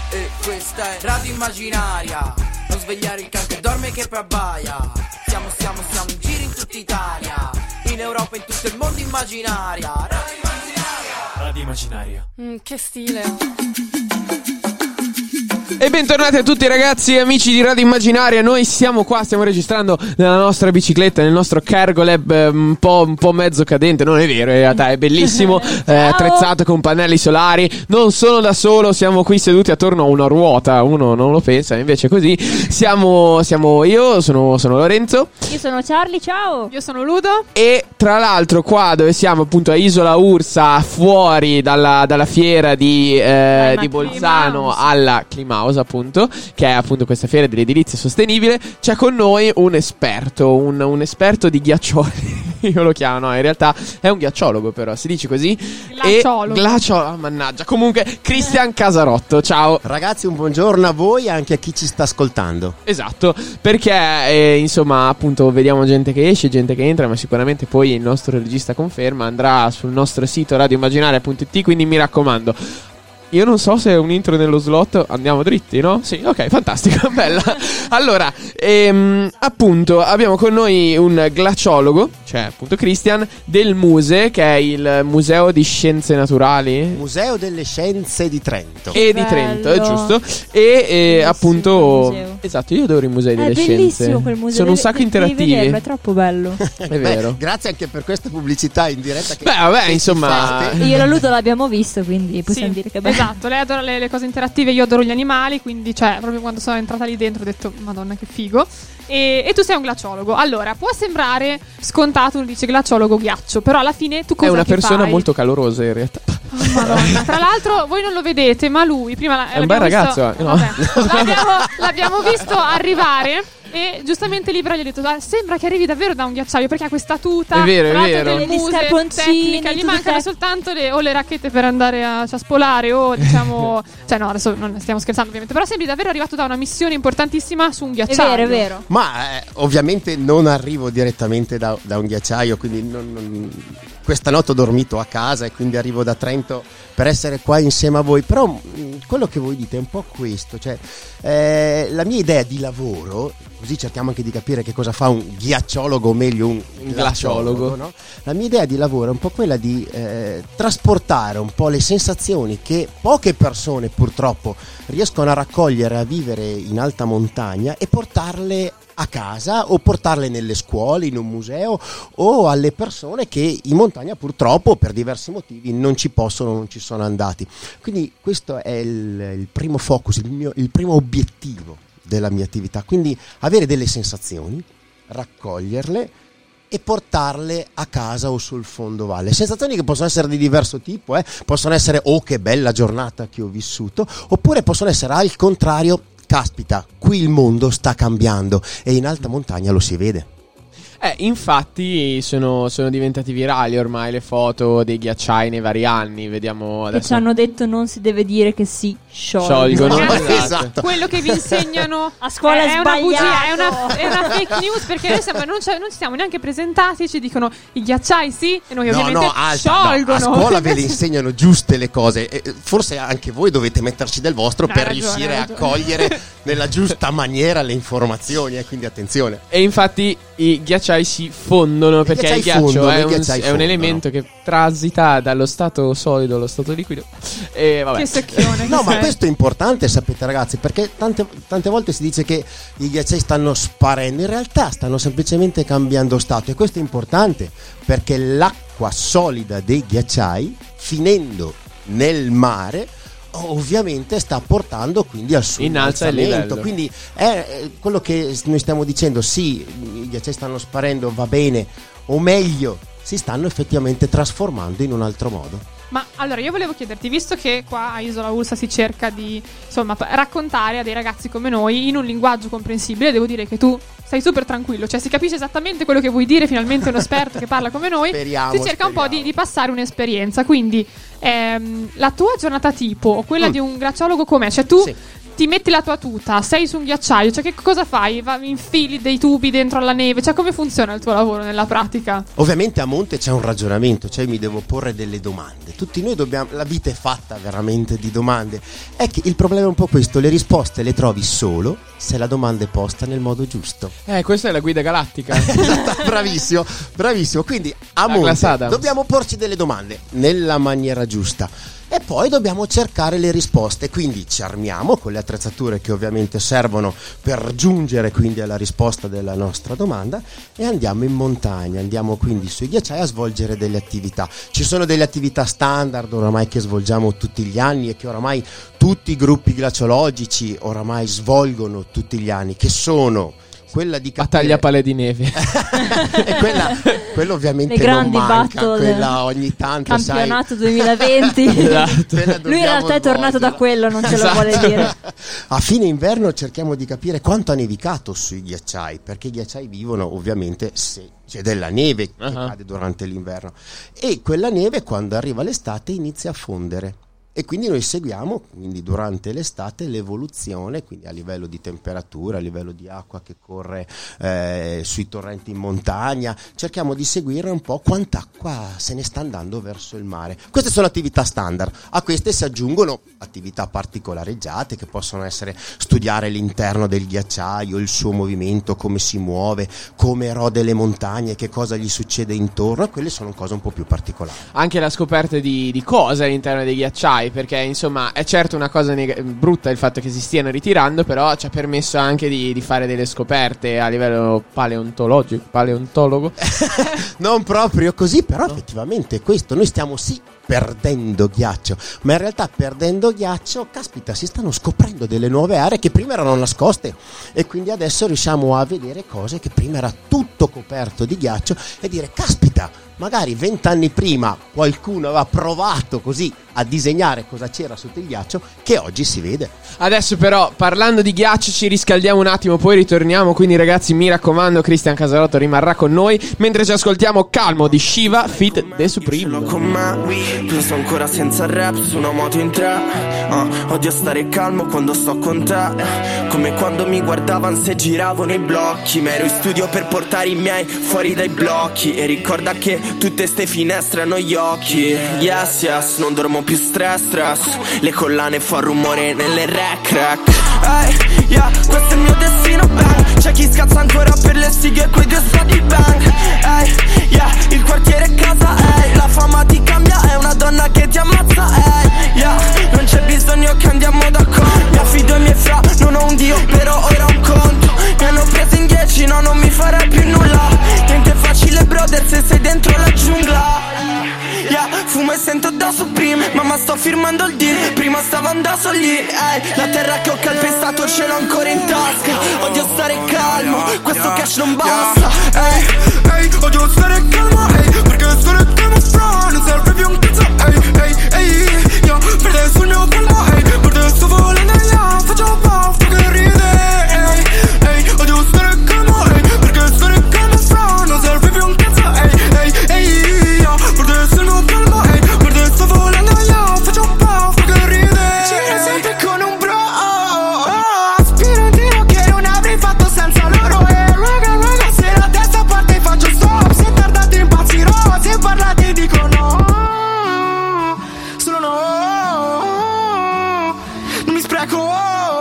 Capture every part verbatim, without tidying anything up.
E questa è Radio Immaginaria. Non svegliare il can che dorme che poi abbaia. Siamo, siamo, siamo in giro in tutta Italia, in Europa e in tutto il mondo immaginaria. Radio Immaginaria. Radio Immaginaria. Mm, che stile. E bentornati a tutti ragazzi e amici di Radio Immaginaria. Noi siamo qua, stiamo registrando nella nostra bicicletta, nel nostro Cargo Lab eh, un po', un po' mezzo cadente. Non è vero, in realtà è bellissimo, eh, attrezzato con pannelli solari. Non sono da solo, siamo qui seduti attorno a una ruota. Uno non lo pensa, invece così. Siamo, siamo io, sono, sono Lorenzo. Io sono Charlie, ciao. Io sono Ludo. E tra l'altro qua dove siamo appunto a Isola Ursa, fuori dalla, dalla fiera di, eh, di Bolzano alla Climahouse appunto, che è appunto questa fiera dell'edilizia sostenibile, c'è con noi un esperto, un, un esperto di ghiaccioli. Io lo chiamo, no, in realtà è un ghiacciologo, però si dice così. Glaciologo. E glaciologo, mannaggia. Comunque Cristian Casarotto, ciao. Ragazzi, un buongiorno a voi e anche a chi ci sta ascoltando. Esatto, perché eh, insomma appunto vediamo gente che esce, gente che entra, ma sicuramente poi il nostro regista conferma, andrà sul nostro sito radioimmaginaria punto it, quindi mi raccomando. Io non so se è un intro nello slot. Andiamo dritti, no? Sì, ok, fantastico, bella. Allora, ehm, appunto abbiamo con noi un glaciologo, cioè appunto Christian, del Muse, che è il Museo di Scienze Naturali, Museo delle Scienze di Trento. E di Trento, è giusto. E eh, appunto esatto, io adoro i musei delle scienze. È bellissimo quel museo. Sono un sacco interattivi. Vederlo, è troppo bello. È vero. Beh, grazie anche per questa pubblicità in diretta che Beh, vabbè, che insomma, Io e Ludo l'abbiamo visto, quindi possiamo Sì, dire che è bello. esatto, lei adora le, le cose interattive, io adoro gli animali, quindi cioè proprio quando sono entrata lì dentro ho detto madonna che figo. E, e tu sei un glaciologo. Allora, può sembrare scontato, uno dice glaciologo ghiaccio, però alla fine tu cosa è una che persona fai? molto calorosa in realtà. Oh, Madonna. Tra l'altro voi non lo vedete, ma lui prima la, È un bel l'abbiamo ragazzo, visto, eh, no? vabbè, l'abbiamo, l'abbiamo visto arrivare. E giustamente Libra gli ha detto: "Ah, sembra che arrivi davvero da un ghiacciaio, perché ha questa tuta, È vero, è tra l'altro vero. del Gli Muse, scarponcini, tecnica, gli tutto mancano tec- soltanto le, o le racchette per andare a ciaspolare o diciamo cioè no, adesso non stiamo scherzando ovviamente, però sembri davvero arrivato da una missione importantissima su un È ghiacciaio." vero, è vero. Ma eh, ovviamente non arrivo direttamente da, da un ghiacciaio, quindi non, non... questa notte ho dormito a casa e quindi arrivo da Trento per essere qua insieme a voi. Però mh, quello che voi dite è un po' questo, cioè eh, la mia idea di lavoro, così cerchiamo anche di capire che cosa fa un ghiacciologo, o meglio un, Un glaciologo, glaciologo. no? La mia idea di lavoro è un po' quella di eh, trasportare un po' le sensazioni che poche persone purtroppo riescono a raccogliere, a vivere in alta montagna, e portarle a casa o portarle nelle scuole, in un museo, o alle persone che in montagna purtroppo per diversi motivi non ci possono, non ci sono andati. Quindi questo è il, il primo focus, il, mio, il primo obiettivo della mia attività, quindi avere delle sensazioni, raccoglierle e portarle a casa o sul fondovalle. Sensazioni che possono essere di diverso tipo, eh? Possono essere oh che bella giornata che ho vissuto, oppure possono essere al contrario, caspita, qui il mondo sta cambiando, e in alta montagna lo si vede. Eh, infatti sono, sono diventati virali ormai le foto dei ghiacciai nei vari anni. Vediamo Che adesso. ci hanno detto non si deve dire che si sciolgono. Sciolgono. Ragazzi, Esatto. quello che vi insegnano A scuola è è una bugia, è sbagliato. una, è una fake news, perché noi siamo, non, ci- non ci siamo neanche presentati, ci dicono i ghiacciai sì e noi ovviamente alta, no, sciolgono. a scuola ve le insegnano giuste le cose, e forse anche voi dovete metterci del vostro Hai per ragione, riuscire hai a ragione. cogliere nella giusta maniera le informazioni, e quindi attenzione. E infatti i ghiacciai si fondono, perché ghiacciai il ghiaccio fondono, è, i un, ghiacciai è un fondono. elemento che transita dallo stato solido allo stato liquido. E vabbè. Che secchione. No, che ma sei. questo è importante, sapete ragazzi, perché tante, tante volte si dice che i ghiacciai stanno sparendo, in realtà stanno semplicemente cambiando stato, e questo è importante perché l'acqua solida dei ghiacciai, finendo nel mare, ovviamente sta portando quindi al suo Innalza il innalzamento. livello. Quindi è eh, quello che noi stiamo dicendo, sì, i ghiacciai stanno sparendo, va bene, o meglio, si stanno effettivamente trasformando in un altro modo. Ma allora io volevo chiederti, visto che qua a Isola Ursa si cerca di insomma p- raccontare a dei ragazzi come noi in un linguaggio comprensibile, devo dire che tu sei super tranquillo, cioè si capisce esattamente quello che vuoi dire, finalmente un esperto che parla come noi. Speriamo, si cerca un po' di, di passare un'esperienza, quindi ehm, la tua giornata tipo o quella Mm. di un glaciologo com'è? Cioè tu Sì. ti metti la tua tuta, sei su un ghiacciaio, cioè che cosa fai? Va, infili dei tubi dentro alla neve, cioè come funziona il tuo lavoro nella pratica? Ovviamente a monte c'è un ragionamento, cioè mi devo porre delle domande. Tutti noi dobbiamo, la vita è fatta veramente di domande. È che il problema è un po' questo, le risposte le trovi solo se la domanda è posta nel modo giusto. Eh, questa è la guida galattica. Bravissimo, bravissimo. Quindi a La monte glassata. dobbiamo porci delle domande nella maniera giusta. E poi dobbiamo cercare le risposte, quindi ci armiamo con le attrezzature che ovviamente servono per giungere quindi alla risposta della nostra domanda e andiamo in montagna, andiamo quindi sui ghiacciai a svolgere delle attività. Ci sono delle attività standard oramai che svolgiamo tutti gli anni e che oramai tutti i gruppi glaciologici oramai svolgono tutti gli anni, che sono quella di capire... Battaglia pale di neve. e quella, quella ovviamente Le grandi non manca, battle. quella ogni tanto Campionato sai, duemilaventi. Esatto. Lui in realtà è tornato da quello, non ce lo vuole dire. A fine inverno cerchiamo di capire quanto ha nevicato sui ghiacciai, perché i ghiacciai vivono ovviamente se c'è della neve che Uh-huh. cade durante l'inverno e quella neve quando arriva l'estate inizia a fondere. E quindi noi seguiamo quindi durante l'estate l'evoluzione, quindi a livello di temperatura, a livello di acqua che corre eh, sui torrenti in montagna, cerchiamo di seguire un po' quant'acqua se ne sta andando verso il mare. Queste sono attività standard, a queste si aggiungono attività particolareggiate che possono essere studiare l'interno del ghiacciaio, il suo movimento, come si muove, come erode le montagne, che cosa gli succede intorno, e quelle sono cose un po' più particolari. Anche la scoperta di, di cose all'interno dei ghiacciai, perché insomma è certo una cosa neg- brutta il fatto che si stiano ritirando, però ci ha permesso anche di, di fare delle scoperte a livello paleontologico, paleontologo. Non proprio così, però no. Effettivamente è questo, noi stiamo sì perdendo ghiaccio, ma in realtà perdendo ghiaccio, caspita, si stanno scoprendo delle nuove aree che prima erano nascoste e quindi adesso riusciamo a vedere cose che prima era tutto coperto di ghiaccio e dire caspita, magari vent'anni prima qualcuno aveva provato così a disegnare cosa c'era sotto il ghiaccio che oggi si vede. Adesso però, parlando di ghiaccio, ci riscaldiamo un attimo, poi ritorniamo. Quindi ragazzi, mi raccomando, Cristian Casarotto rimarrà con noi mentre ci ascoltiamo Calmo di Shiva feat. The Supreme. Con me, penso ancora senza rap su una moto in tre. uh, Odio stare calmo quando sto con te, come quando mi guardavano se giravo nei blocchi. Ma ero in studio per portare i miei fuori dai blocchi. E ricorda che tutte ste finestre hanno gli occhi. Yes, yes, non dormo più, stress, stress. Le collane fa rumore nelle rec, rec. Hey, yeah, questo è il mio destino, bang. C'è chi scazza ancora per le sighe e quei due stati bang. Hey, yeah, il quartiere è casa, hey. La fama ti cambia, è una donna che ti ammazza, hey, yeah. Non c'è bisogno che andiamo d'accordo. Mi affido ai miei fra, non ho un dio, però ora ho un conto. Mi hanno preso in dieci, no, non mi farai più nulla. Niente facile, brother, se sei dentro la giungla. Yeah, fumo e sento da Supreme, mamma sto firmando il deal. Prima stavo andando lì, ehi. La terra che ho calpestato ce l'ho ancora in tasca. Odio stare calmo, questo cash non basta. Ehi, ehi, odio stare calmo, ehi. Perché stare calmo fra non serve più un cazzo. Ehi, ehi, ehi, io perdo sul mio calmo, ehi. Perdo sto volando, io faccio paf che ride. Ehi, ehi, odio stare calmo, ehi. Perché stare calmo fra non serve più un cazzo. Ehi, ehi, ehi, io perdo sul mio calmo, ehi. Perdo sto volando, io faccio paf che ride. Ci sempre con un bro, aspiro un tiro che non avrei fatto senza loro. E raga, raga, se la testa parte faccio stop. Se tardate impazzirò, se parlate dico no. Solo no, non mi spreco.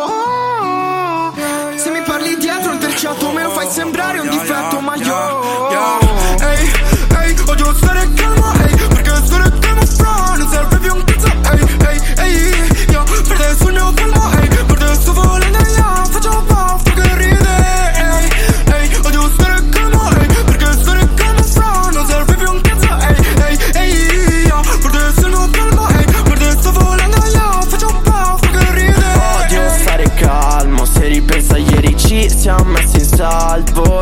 Se mi parli dietro il terziato me lo fai sembrare un difetto, ma io ehi, ehi, odio stare calmo, ehi. Perché stare calmo fra non serve più un cazzo. Ehi, ehi, ehi, io perdo sul mio calmo, ehi. Perdo sto volando, io faccio paf che ride. Ehi, ehi, odio stare calmo, ehi. Perché stare calmo fra non serve più un cazzo. Ehi, ehi, ehi, io perdo sul mio calmo, ehi. Perdo sto volando, io faccio paf che ride. Odio stare calmo, se ripensa ieri ci siamo messi in salvo.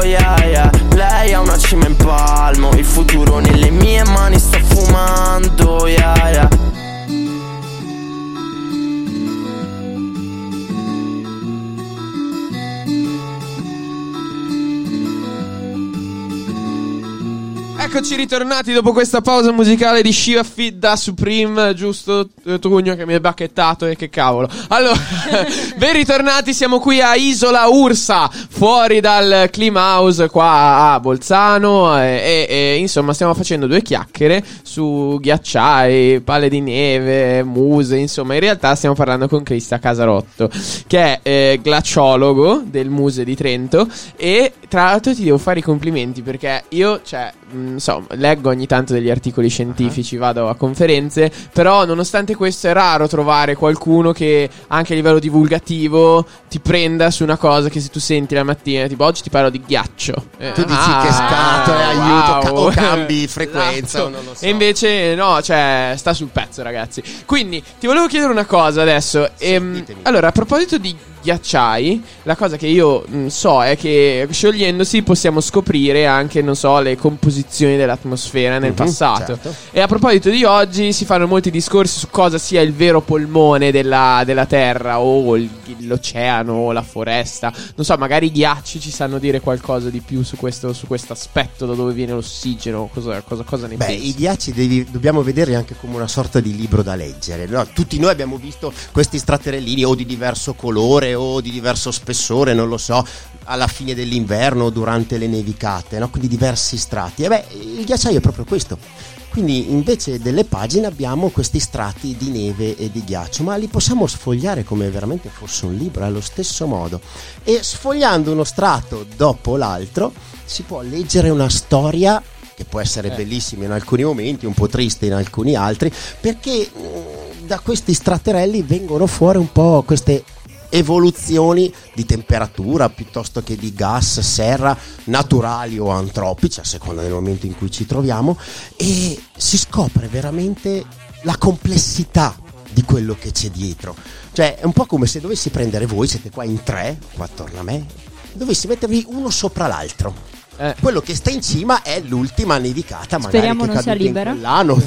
Eccoci ritornati dopo questa pausa musicale di Shiva Fit da Supreme, giusto Tugno che mi hai bacchettato e che cavolo. Allora, ben ritornati, siamo qui a Isola Ursa, fuori dal Clima House qua a Bolzano e, e, e insomma stiamo facendo due chiacchiere su ghiacciai, palle di neve, muse, insomma in realtà stiamo parlando con Crista Casarotto che è eh, glaciologo del Muse di Trento e tra l'altro ti devo fare i complimenti perché io, cioè, insomma, leggo ogni tanto degli articoli scientifici, uh-huh. vado a conferenze, però nonostante questo è raro trovare qualcuno che anche a livello divulgativo ti prenda su una cosa che se tu senti la mattina, tipo oggi ti parlo di ghiaccio. Eh, tu dici ah, che scatole, wow. aiuto, ca- o cambi frequenza, esatto. o non lo so. E invece no, cioè sta sul pezzo ragazzi. Quindi ti volevo chiedere una cosa adesso. Sì, ehm, allora, a proposito di ghiacciai, la cosa che io mh, so è che sciogliendosi possiamo scoprire anche, non so, le composizioni dell'atmosfera nel mm-hmm, passato. certo. E a proposito di oggi si fanno molti discorsi su cosa sia il vero polmone della, della Terra, o il, l'oceano, o la foresta. Non so, magari i ghiacci ci sanno dire qualcosa di più su questo su questo aspetto, da dove viene l'ossigeno, cosa, cosa, cosa ne Beh, pensi? i ghiacci devi, dobbiamo vederli anche come una sorta di libro da leggere, no? Tutti noi abbiamo visto questi straterellini o di diverso colore o di diverso spessore, non lo so, alla fine dell'inverno o durante le nevicate, no? Quindi diversi strati. E beh, il ghiacciaio è proprio questo. Quindi invece delle pagine abbiamo questi strati di neve e di ghiaccio, ma li possiamo sfogliare come veramente fosse un libro, allo stesso modo. E sfogliando uno strato dopo l'altro si può leggere una storia che può essere eh. bellissima in alcuni momenti, un po' triste in alcuni altri, perché mh, da questi straterelli vengono fuori un po' queste evoluzioni di temperatura piuttosto che di gas, serra, naturali o antropici, a seconda del momento in cui ci troviamo, e si scopre veramente la complessità di quello che c'è dietro. Cioè è un po' come se dovessi prendere voi, siete qua in tre, qua attorno a me, dovessi mettervi uno sopra l'altro. Eh. Quello che sta in cima è l'ultima nevicata, magari speriamo che non sia libera in quell'anno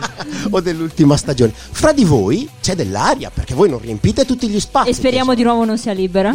o dell'ultima stagione. Fra di voi c'è dell'aria, perché voi non riempite tutti gli spazi. E speriamo di nuovo non sia libera.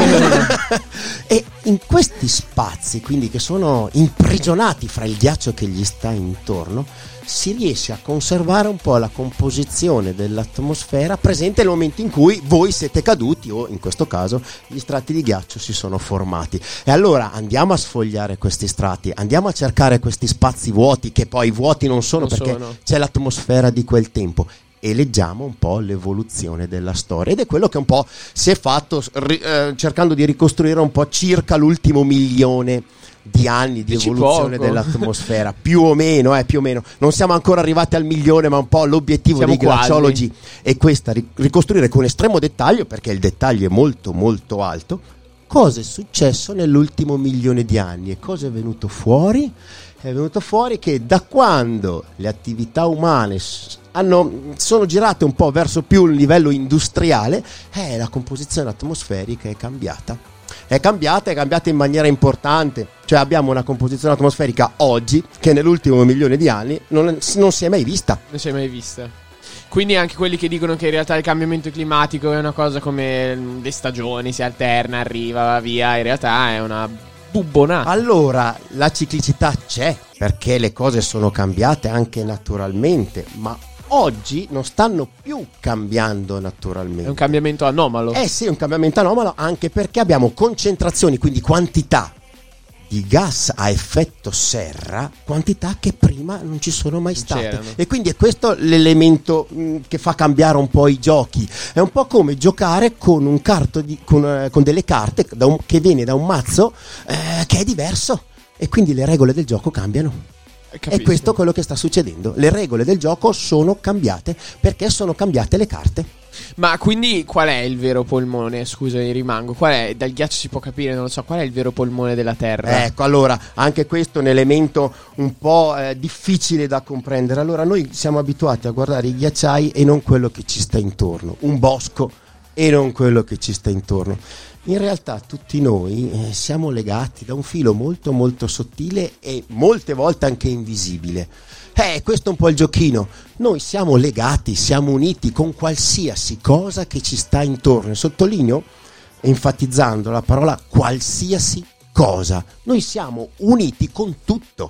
E in questi spazi, quindi che sono imprigionati fra il ghiaccio che gli sta intorno, si riesce a conservare un po' la composizione dell'atmosfera presente nel momento in cui voi siete caduti o in questo caso gli strati di ghiaccio si sono formati. E allora andiamo a sfogliare questi strati, andiamo a cercare questi spazi vuoti, che poi vuoti non sono, non perché sono. C'è l'atmosfera di quel tempo, e leggiamo un po' l'evoluzione della storia, ed è quello che un po' si è fatto ri, eh, cercando di ricostruire un po' circa l'ultimo milione di anni di Dici evoluzione poco. dell'atmosfera, più o meno, eh, più o meno. Non siamo ancora arrivati al milione, ma un po' l'obiettivo siamo dei quasi. glaciologi è questa, ricostruire con estremo dettaglio, perché il dettaglio è molto molto alto, cosa è successo nell'ultimo milione di anni. E cosa è venuto fuori? È venuto fuori che da quando le attività umane hanno, sono girate un po' verso più il livello industriale, eh, la composizione atmosferica è cambiata. È cambiata, è cambiata in maniera importante. Cioè abbiamo una composizione atmosferica oggi che nell'ultimo milione di anni non, non si è mai vista. Non si è mai vista. Quindi anche quelli che dicono che in realtà il cambiamento climatico è una cosa come le stagioni, si alterna, arriva, va via, in realtà è una bubbonata. Allora, la ciclicità c'è, perché le cose sono cambiate anche naturalmente, ma oggi non stanno più cambiando naturalmente. È un cambiamento anomalo. Eh sì, è un cambiamento anomalo, anche perché abbiamo concentrazioni, quindi quantità di gas a effetto serra, quantità che prima non ci sono mai state. C'erano. E quindi è questo l'elemento mh, che fa cambiare un po' i giochi. È un po' come giocare con un carto di, con, eh, con delle carte da un, che viene da un mazzo eh, che è diverso, e quindi le regole del gioco cambiano. Capisco. E questo è quello che sta succedendo. Le regole del gioco sono cambiate perché sono cambiate le carte. Ma quindi qual è il vero polmone? Scusami, rimango. Qual è? Dal ghiaccio si può capire, non lo so, qual è il vero polmone della Terra? Ecco, allora, anche questo è un elemento un po' eh, difficile da comprendere. Allora, noi siamo abituati a guardare i ghiacciai e non quello che ci sta intorno, un bosco e non quello che ci sta intorno. In realtà tutti noi eh, siamo legati da un filo molto molto sottile e molte volte anche invisibile. Eh, questo è un po' il giochino. Noi siamo legati, siamo uniti con qualsiasi cosa che ci sta intorno. E sottolineo, enfatizzando la parola qualsiasi cosa. Noi siamo uniti con tutto.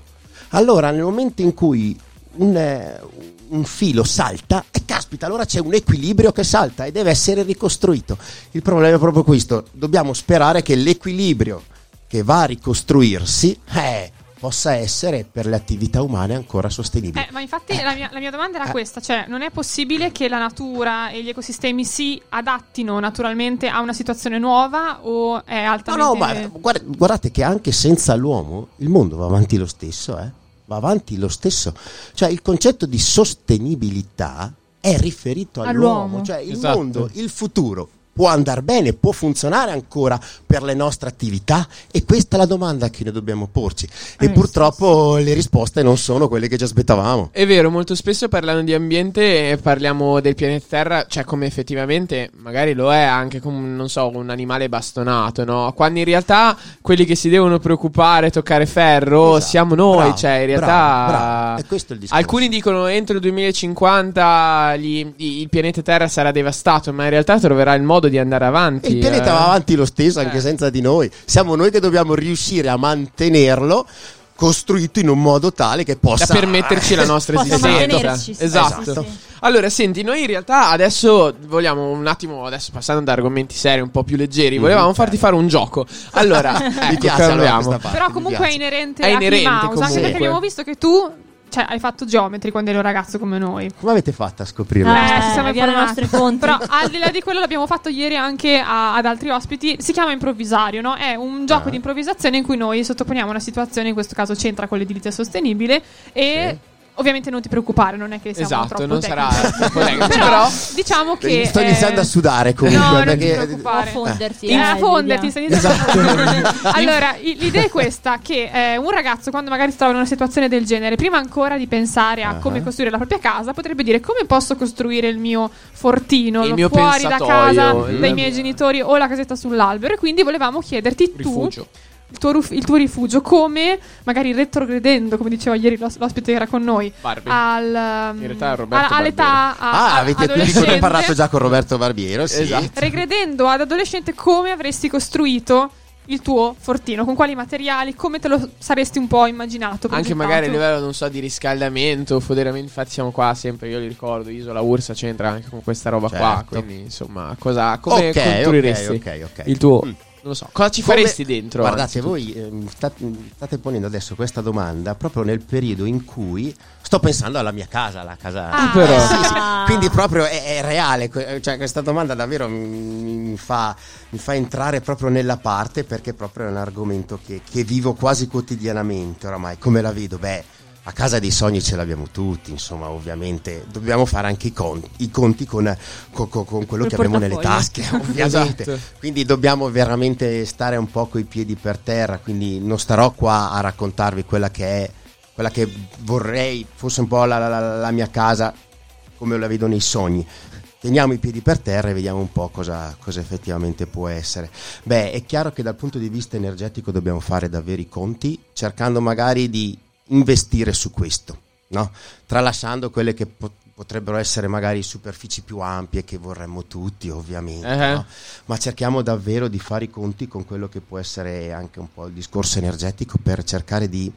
allora nel momento in cui un, eh, un filo salta, e caspita, allora c'è un equilibrio che salta e deve essere ricostruito. Il problema è proprio questo: dobbiamo sperare che l'equilibrio che va a ricostruirsi eh, possa essere per le attività umane ancora sostenibile. Eh, ma infatti la, mia, la mia domanda era Eh. questa, cioè non è possibile che la natura e gli ecosistemi si adattino naturalmente a una situazione nuova, o è No, altamente... no, ma guarda- guardate che anche senza l'uomo il mondo va avanti lo stesso, eh? Va avanti lo stesso. Cioè il concetto di sostenibilità è riferito all'uomo, All'uomo. cioè il Esatto. mondo, il futuro può andare bene, può funzionare ancora per le nostre attività, e questa è la domanda che noi dobbiamo porci, e Eh, purtroppo le risposte non sono quelle che ci aspettavamo. È vero, molto spesso parlando di ambiente eh, parliamo del pianeta Terra, cioè come effettivamente magari lo è anche come, non so, un animale bastonato, no? Quando in realtà quelli che si devono preoccupare, toccare ferro, Esatto. siamo noi, Bravo, cioè in realtà... bravo, bravo. E questo è il discorso. Alcuni dicono entro il duemilacinquanta gli- il pianeta Terra sarà devastato, ma in realtà troverà il modo di andare avanti. Il pianeta eh. va avanti lo stesso anche Eh. senza di noi. Siamo noi che dobbiamo riuscire a mantenerlo costruito in un modo tale che Da possa permetterci la nostra Possa esistenza. mantenerci, sì, Esatto. sì, sì. Allora, senti, noi in realtà adesso vogliamo un attimo, adesso passando da argomenti seri un po' più leggeri, volevamo Mhm, farti certo. fare un gioco. Allora, Mi ecco, piace allora cambiamo. questa parte, Però mi comunque è piace. inerente È a inerente Climahouse, anche comunque. perché abbiamo visto che tu, cioè, hai fatto geometri quando eri un ragazzo come noi. Come avete fatto a scoprirlo? Eh, Eh, ci siamo via le informati. nostre fonti. Però al di là di quello l'abbiamo fatto ieri anche a- ad altri ospiti. Si chiama improvvisario, no? È un gioco Ah. di improvvisazione in cui noi sottoponiamo una situazione, in questo caso c'entra con l'edilizia sostenibile, e ovviamente non ti preoccupare, non è che siamo Esatto, troppo non sarà tecnici. troppo tecnici, però, però diciamo che Sto eh, iniziando a sudare comunque no, non ti perché preoccupare. A fondersi, Eh, a eh, fonderti, Lidia. stai iniziando a- Allora, i- l'idea è questa: che eh, un ragazzo, quando magari si trova in una situazione del genere, prima ancora di pensare a Ah. come costruire la propria casa, potrebbe dire: come posso costruire il mio fortino Il lo mio fuori da pensatoio, casa il- dai miei genitori, o la casetta sull'albero. E quindi volevamo chiederti rifugio. tu il tuo, ruf- il tuo rifugio, come magari retrogredendo, come diceva ieri l'os- l'ospite che era con noi, Barbie. al, um, In realtà è Roberto a- all'età a- Ah, a- avete adolescente. ne ho parlato già con Roberto Barbiero, sì. Esatto. Regredendo ad adolescente, come avresti costruito il tuo fortino, con quali materiali, come te lo saresti un po' immaginato, Anche progettato? magari a livello, non so, di riscaldamento, foderamento. Infatti siamo qua sempre, io li ricordo, Isola Ursa c'entra anche con questa roba qua. Certo. Quindi insomma, cosa, come Ok, costruiresti ok, ok, ok. il tuo... Mm. Non lo so, cosa ci Come- faresti dentro? Guardate, anzitutto? voi eh, mi state, mi state ponendo adesso questa domanda proprio nel periodo in cui sto pensando alla mia casa, la casa. Ah, però. Eh, sì, sì. Ah. Quindi proprio è, è reale, que- cioè questa domanda davvero mi, mi fa, mi fa entrare proprio nella parte, perché proprio è un argomento che, che vivo quasi quotidianamente oramai. Come la vedo? Beh, a casa dei sogni ce l'abbiamo tutti, insomma, ovviamente dobbiamo fare anche i conti, i conti con, con- con- con quello Col che abbiamo nelle portafoglio. tasche, ovviamente. Esatto. Quindi dobbiamo veramente stare un po' coi piedi per terra, quindi non starò qua a raccontarvi quella che è, quella che vorrei fosse un po' la, la- la mia casa come la vedo nei sogni. Teniamo i piedi per terra e vediamo un po' cosa, cosa effettivamente può essere. Beh, è chiaro che dal punto di vista energetico dobbiamo fare davvero i conti, cercando magari di investire su questo, no? Tralasciando quelle che po- potrebbero essere magari superfici più ampie che vorremmo tutti, ovviamente, Eh. no? Ma cerchiamo davvero di fare i conti con quello che può essere anche un po' il discorso energetico, per cercare di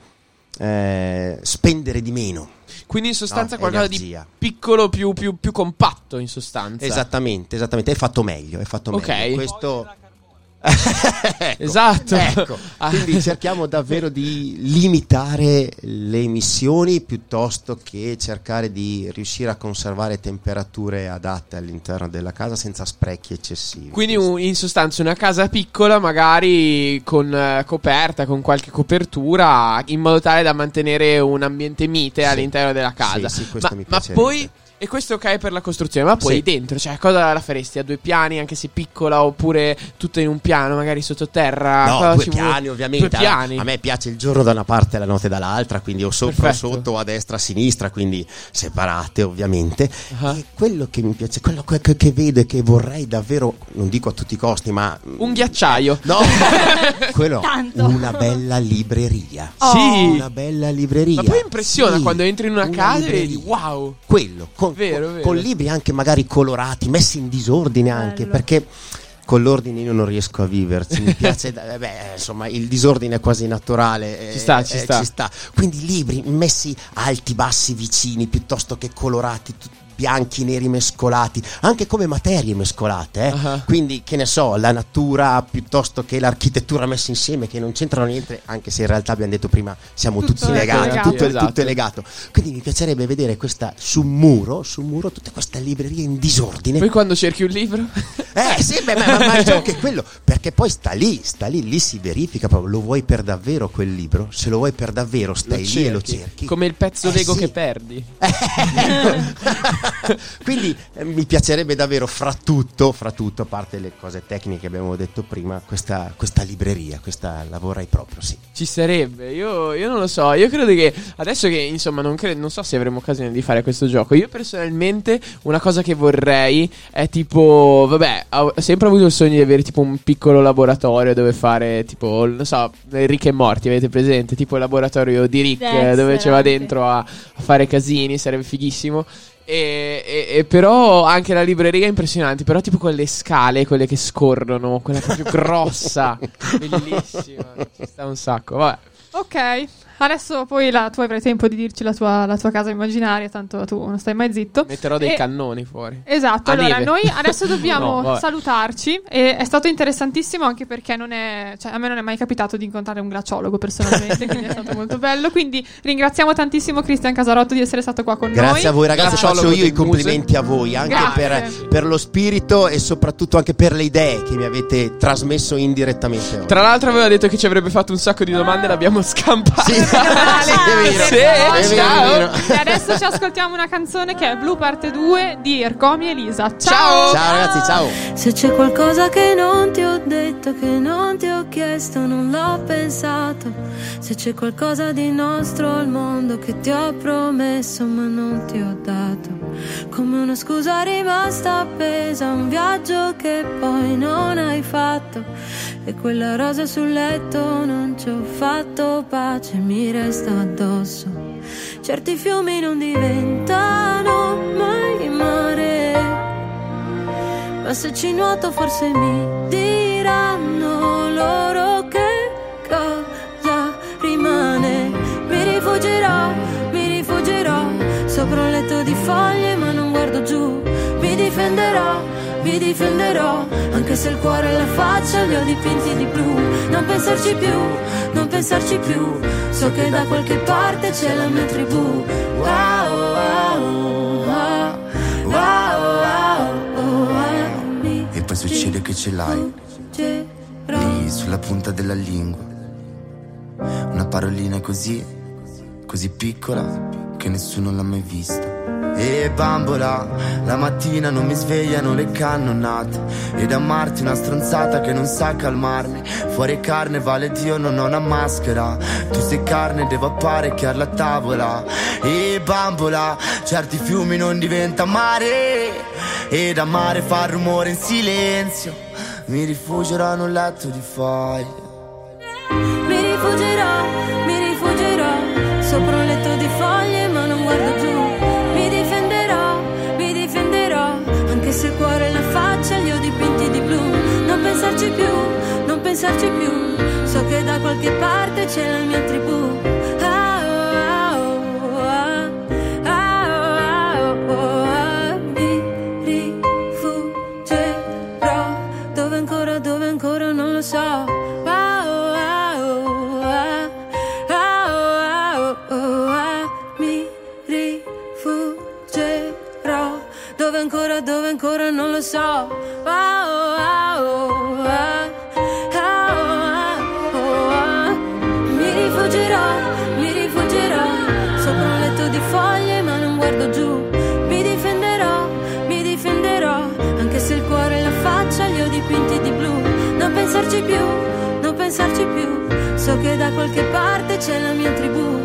eh, spendere di meno. Quindi in sostanza No, qualcosa energia. di piccolo, più, più, più compatto in sostanza. Esattamente, esattamente, è fatto meglio, è fatto Ok. meglio. Questo Ecco, Esatto. ecco. Ah. Quindi cerchiamo davvero di limitare le emissioni piuttosto che cercare di riuscire a conservare temperature adatte all'interno della casa senza sprechi eccessivi. Quindi un- in sostanza una casa piccola, magari con eh, coperta, con qualche copertura, in modo tale da mantenere un ambiente mite Sì. all'interno della casa. Sì, sì, questo ma, mi ma piacerebbe. poi, e questo ok per la costruzione, ma poi Sì. dentro, cioè cosa la faresti? A due piani, anche se piccola, oppure tutto in un piano, magari sottoterra? No, Cosa due ci vuole? piani ovviamente. Due piani. A me piace il giorno da una parte e la notte dall'altra, quindi o sopra Perfetto. o sotto, o a destra o a sinistra, quindi separate ovviamente. Ah. E quello che mi piace, quello che, che- che vedo e che vorrei davvero, non dico a tutti i costi, ma Un ghiacciaio. no, quello, Tanto. una bella libreria. Sì. Una bella libreria. Ma poi impressiona Sì, quando entri in una, casa e libreria. vedi wow. Quello, con, Vero, con- vero. con libri anche magari colorati, messi in disordine anche, Bello. perché con l'ordine io non riesco a viverci, mi piace, eh, beh, insomma il disordine è quasi naturale, Ci sta, ci eh, sta. ci sta. Quindi libri messi alti, bassi, vicini, piuttosto che colorati, tutti bianchi, neri mescolati, anche come materie mescolate, eh? Uh-huh. Quindi che ne so, la natura piuttosto che l'architettura messa insieme, che non c'entrano niente, anche se in realtà abbiamo detto prima siamo Tutto tutti è legati, legato. tutto, è- Esatto. tutto è legato. Quindi mi piacerebbe vedere questa su un muro, su un muro tutta questa libreria in disordine. Poi quando cerchi un libro Eh sì, beh, ma, ma, ma c'è anche quello, perché poi sta lì, sta lì, lì si verifica proprio, lo vuoi per davvero quel libro? Se lo vuoi per davvero stai lì e lo cerchi. come il pezzo Eh, Lego sì. che perdi. Quindi eh, mi piacerebbe davvero fra tutto, fra tutto, a parte le cose tecniche che abbiamo detto prima, questa, questa libreria, questa la vorrei proprio, sì. Ci sarebbe, io, io non lo so, io credo che adesso che insomma non, credo, non so se avremo occasione di fare questo gioco. Io personalmente una cosa che vorrei è tipo, vabbè, ho sempre avuto il sogno di avere tipo un piccolo laboratorio dove fare tipo, non so, Rick e Morty, avete presente? Tipo il laboratorio di Rick, Dexter, dove ci va anche. dentro a, a fare casini, sarebbe fighissimo. E, e- e però anche la libreria è impressionante. Però tipo quelle scale, quelle che scorrono, quella proprio grossa, bellissima, ci sta un sacco. Vabbè. Ok, adesso poi la, tu avrai tempo di dirci la tua, la tua casa immaginaria, tanto tu non stai mai zitto. Metterò dei E- cannoni fuori. Esatto, A allora neve. noi adesso dobbiamo No, vabbè. salutarci e è stato interessantissimo anche perché non è, cioè, a me non è mai capitato di incontrare un glaciologo personalmente, quindi è stato molto bello. Quindi ringraziamo tantissimo Cristian Casarotto di essere stato qua con noi. Grazie a voi ragazzi, Glaciologo faccio io del i complimenti a voi anche Grazie. per, per lo spirito e soprattutto anche per le idee che mi avete trasmesso indirettamente oggi. Tra l'altro aveva detto che ci avrebbe fatto un sacco di domande, l'abbiamo scampato. Sì, è vero. Sì, È vero, ciao. è vero. E adesso ci ascoltiamo una canzone che è Blue parte due di Ercomi e Elisa. Ciao. Ciao ragazzi, ciao. Se c'è qualcosa che non ti ho detto, che non ti ho chiesto, non l'ho pensato. Se c'è qualcosa di nostro al mondo che ti ho promesso ma non ti ho dato, come una scusa rimasta appesa, un viaggio che poi non hai fatto. E quella rosa sul letto non ci ho fatto pace, mi resta addosso. Certi fiumi non diventano mai mare, ma se ci nuoto forse mi diranno loro che cosa rimane. Mi rifugirò, mi rifugirò sopra un letto di foglie ma non guardo giù. Mi difenderò, mi difenderò, anche se il cuore e la faccia li ho dipinti di blu. Non pensarci più, non pensarci più, so che da qualche parte c'è la mia tribù. Wow, wow, wow, wow, wow, wow, mi E poi succede che ce l'hai rifuggerò. lì sulla punta della lingua, una parolina così, così piccola che nessuno l'ha mai vista. E bambola, la mattina non mi svegliano le cannonate, ed amarti una stronzata che non sa calmarmi. Fuori carne vale Dio, non ho una maschera, tu sei carne, devo apparecchiare la tavola. E bambola, certi fiumi non diventa mare, ed amare fa rumore in silenzio. Mi rifugierò in un letto di foglie. Mi rifuggerò, mi rifuggerò sopra un letto di foglie ma non guardo giù. Mi difenderò, mi difenderò, anche se il cuore e la faccia li ho dipinti di blu. Non pensarci più, non pensarci più, so che da qualche parte c'è la mia tribù. Ah, oh, ah, oh, ah, oh, oh, ah, mi rifuggerò dove ancora, dove ancora non lo so. Dove ancora, dove ancora non lo so. Oh, oh, oh, oh, oh, oh. Mi rifuggerò, mi rifuggerò sopra un letto di foglie ma non guardo giù. Mi difenderò, mi difenderò, anche se il cuore e la faccia li ho dipinti di blu. Non pensarci più, non pensarci più, so che da qualche parte c'è la mia tribù.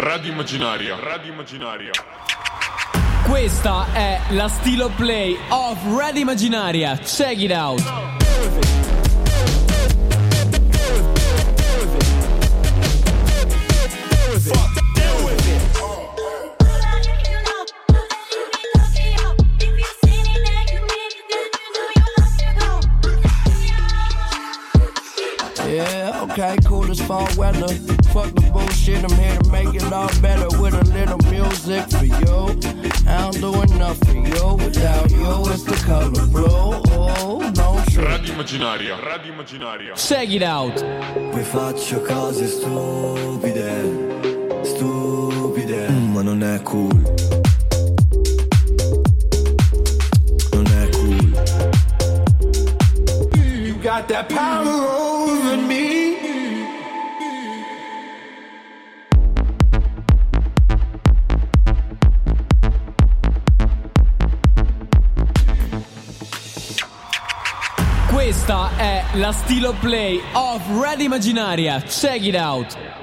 Radio Immaginaria, Radio Immaginaria. Questa è la Stilo Play of Radio Immaginaria. Check it out. Yeah, okay, cool as fall weather. Fuck the bullshit, I'm here to make it all better with a little music for you. I'm doing nothing, yo, without you, it's the color blue. Oh, don't trip. Radio Immaginaria, Radio Immaginaria. Check it out. Poi faccio cose stupide, stupide, mm, ma non è cool. Non è cool. You got that power over me. Questa è la Stilo Play of Radio Immaginaria. Check it out.